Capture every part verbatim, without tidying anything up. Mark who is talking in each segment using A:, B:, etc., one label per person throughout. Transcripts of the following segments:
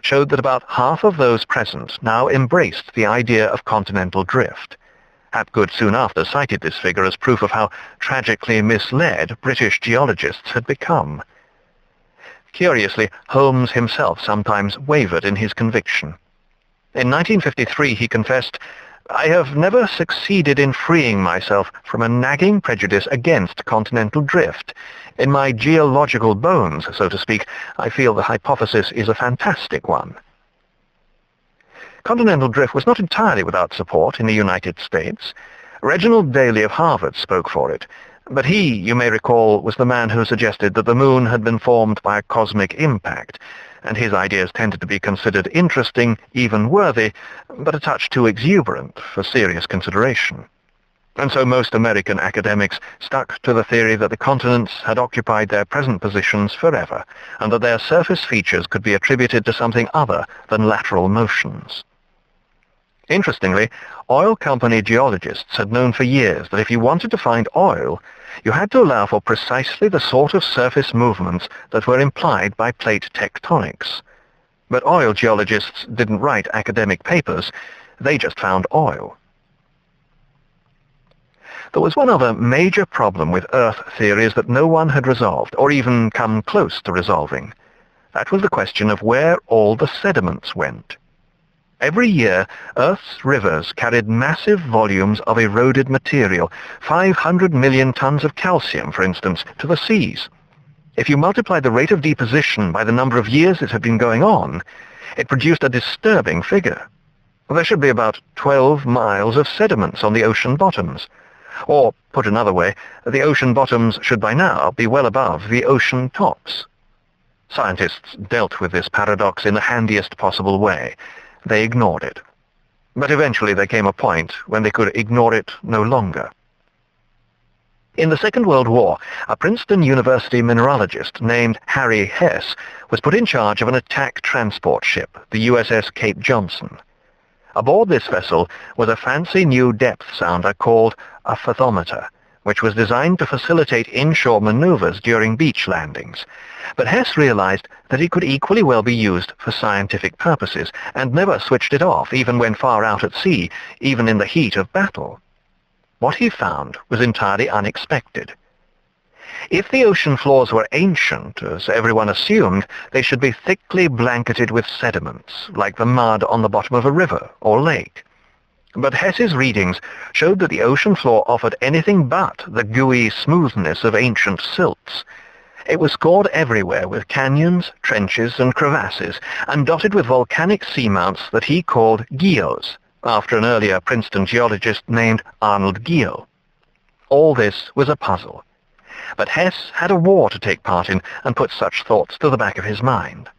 A: showed that about half of those present now embraced the idea of continental drift. Hapgood soon after cited this figure as proof of how tragically misled British geologists had become. Curiously, Holmes himself sometimes wavered in his conviction. In nineteen fifty-three he confessed, "I have never succeeded in freeing myself from a nagging prejudice against continental drift. In my geological bones, so to speak, I feel the hypothesis is a fantastic one." Continental drift was not entirely without support in the United States. Reginald Daly of Harvard spoke for it, but he, you may recall, was the man who suggested that the moon had been formed by a cosmic impact, and his ideas tended to be considered interesting, even worthy, but a touch too exuberant for serious consideration. And so most American academics stuck to the theory that the continents had occupied their present positions forever, and that their surface features could be attributed to something other than lateral motions. Interestingly, oil company geologists had known for years that if you wanted to find oil, you had to allow for precisely the sort of surface movements that were implied by plate tectonics. But oil geologists didn't write academic papers, they just found oil. There was one other major problem with Earth theories that no one had resolved, or even come close to resolving. That was the question of where all the sediments went. Every year, Earth's rivers carried massive volumes of eroded material, five hundred million tons of calcium, for instance, to the seas. If you multiplied the rate of deposition by the number of years it had been going on, it produced a disturbing figure. There should be about twelve miles of sediments on the ocean bottoms. Or, put another way, the ocean bottoms should by now be well above the ocean tops. Scientists dealt with this paradox in the handiest possible way. They ignored it. But eventually there came a point when they could ignore it no longer. In the Second World War, a Princeton University mineralogist named Harry Hess was put in charge of an attack transport ship, the U S S Cape Johnson. Aboard this vessel was a fancy new depth sounder called a fathometer, which was designed to facilitate inshore maneuvers during beach landings. But Hess realized that it could equally well be used for scientific purposes, and never switched it off, even when far out at sea, even in the heat of battle. What he found was entirely unexpected. If the ocean floors were ancient, as everyone assumed, they should be thickly blanketed with sediments, like the mud on the bottom of a river or lake. But Hess's readings showed that the ocean floor offered anything but the gooey smoothness of ancient silts. It was scored everywhere with canyons, trenches, and crevasses, and dotted with volcanic seamounts that he called guillots, after an earlier Princeton geologist named Arnold Guyot. All this was a puzzle. But Hess had a war to take part in and put such thoughts to the back of his mind.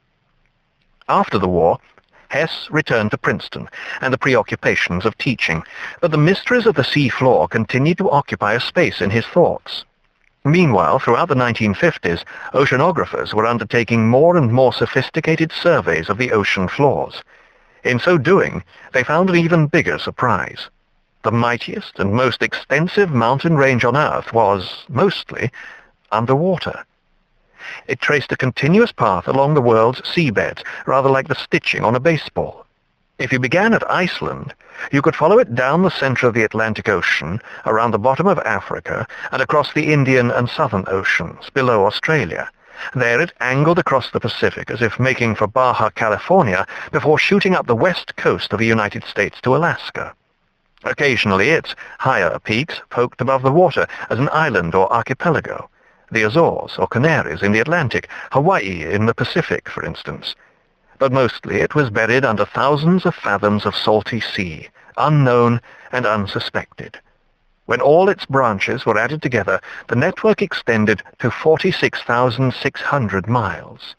A: After the war, Hess returned to Princeton and the preoccupations of teaching, but the mysteries of the sea floor continued to occupy a space in his thoughts. Meanwhile, throughout the nineteen fifties, oceanographers were undertaking more and more sophisticated surveys of the ocean floors. In so doing, they found an even bigger surprise. The mightiest and most extensive mountain range on Earth was, mostly, underwater. It traced a continuous path along the world's seabeds, rather like the stitching on a baseball. If you began at Iceland, you could follow it down the center of the Atlantic Ocean, around the bottom of Africa, and across the Indian and Southern Oceans, below Australia. There it angled across the Pacific as if making for Baja California before shooting up the west coast of the United States to Alaska. Occasionally its higher peaks poked above the water as an island or archipelago. The Azores or Canaries in the Atlantic, Hawaii in the Pacific, for instance. But mostly it was buried under thousands of fathoms of salty sea, unknown and unsuspected. When all its branches were added together, the network extended to forty-six thousand six hundred miles.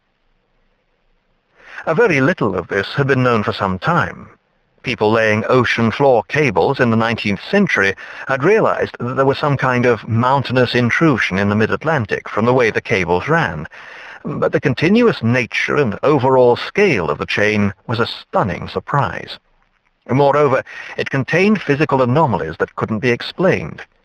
A: A very little of this had been known for some time. People laying ocean floor cables in the nineteenth century had realized that there was some kind of mountainous intrusion in the mid-Atlantic from the way the cables ran. But the continuous nature and overall scale of the chain was a stunning surprise. Moreover, it contained physical anomalies that couldn't be explained.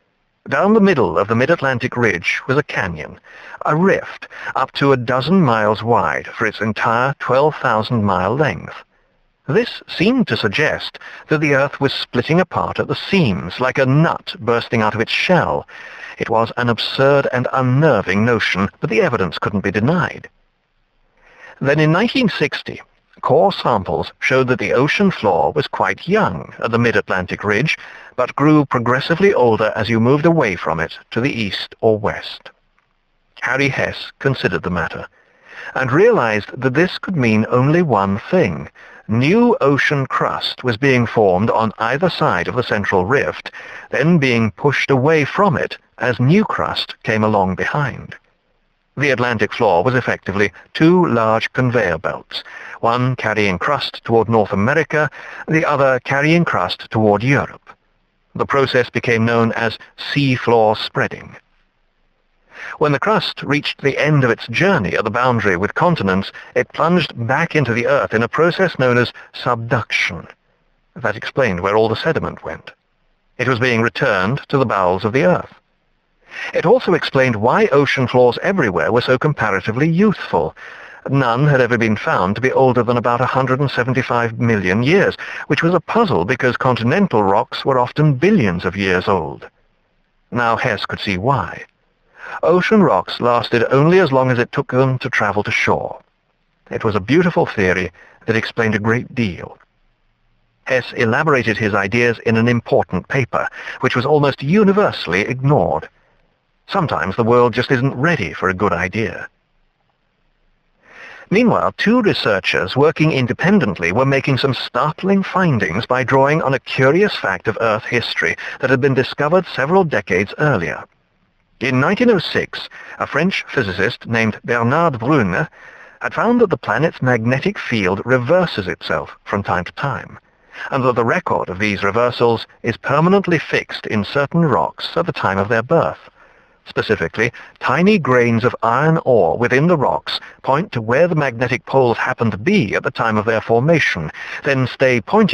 A: Down the middle of the mid-Atlantic ridge was a canyon, a rift up to a dozen miles wide for its entire twelve thousand mile length. This seemed to suggest that the Earth was splitting apart at the seams, like a nut bursting out of its shell. It was an absurd and unnerving notion, but the evidence couldn't be denied. Then in nineteen sixty, core samples showed that the ocean floor was quite young at the mid-Atlantic ridge, but grew progressively older as you moved away from it to the east or west. Harry Hess considered the matter, and realized that this could mean only one thing. New ocean crust was being formed on either side of the central rift, then being pushed away from it as new crust came along behind. The Atlantic floor was effectively two large conveyor belts, one carrying crust toward North America, the other carrying crust toward Europe. The process became known as seafloor spreading. When the crust reached the end of its journey at the boundary with continents, it plunged back into the Earth in a process known as subduction. That explained where all the sediment went. It was being returned to the bowels of the Earth. It also explained why ocean floors everywhere were so comparatively youthful. None had ever been found to be older than about one hundred seventy-five million years, which was a puzzle because continental rocks were often billions of years old. Now Hess could see why. Ocean rocks lasted only as long as it took them to travel to shore. It was a beautiful theory that explained a great deal. Hess elaborated his ideas in an important paper, which was almost universally ignored. Sometimes the world just isn't ready for a good idea. Meanwhile, two researchers working independently were making some startling findings by drawing on a curious fact of Earth history that had been discovered several decades earlier. In nineteen oh six, a French physicist named Bernard Brune had found that the planet's magnetic field reverses itself from time to time, and that the record of these reversals is permanently fixed in certain rocks at the time of their birth. Specifically, tiny grains of iron ore within the rocks point to where the magnetic poles happen to be at the time of their formation, then stay pointing